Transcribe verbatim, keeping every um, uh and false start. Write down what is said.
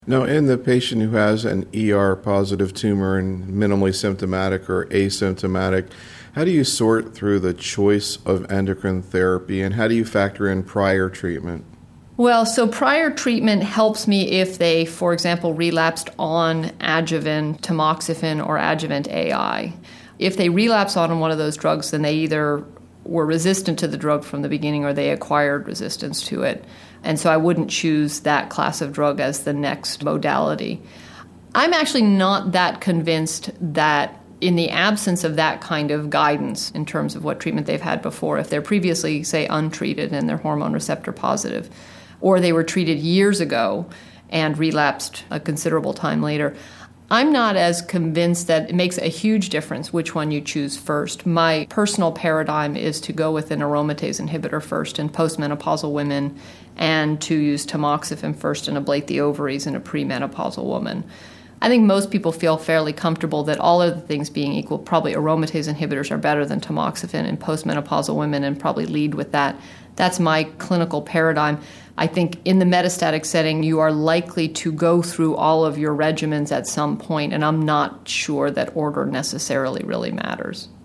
Now, in the patient who has an E R-positive tumor and minimally symptomatic or asymptomatic, how do you sort through the choice of endocrine therapy, and how do you factor in prior treatment? Well, so prior treatment helps me if they, for example, relapsed on adjuvant tamoxifen or adjuvant A I. If they relapse on one of those drugs, then they either were resistant to the drug from the beginning or they acquired resistance to it. And so I wouldn't choose that class of drug as the next modality. I'm actually not that convinced that in the absence of that kind of guidance in terms of what treatment they've had before, if they're previously, say, untreated and they're hormone receptor positive, or they were treated years ago and relapsed a considerable time later, I'm not as convinced that it makes a huge difference which one you choose first. My personal paradigm is to go with an aromatase inhibitor first in postmenopausal women and to use tamoxifen first and ablate the ovaries in a premenopausal woman. I think most people feel fairly comfortable that all other things being equal, probably aromatase inhibitors are better than tamoxifen in postmenopausal women and probably lead with that. That's my clinical paradigm. I think in the metastatic setting, you are likely to go through all of your regimens at some point, and I'm not sure that order necessarily really matters.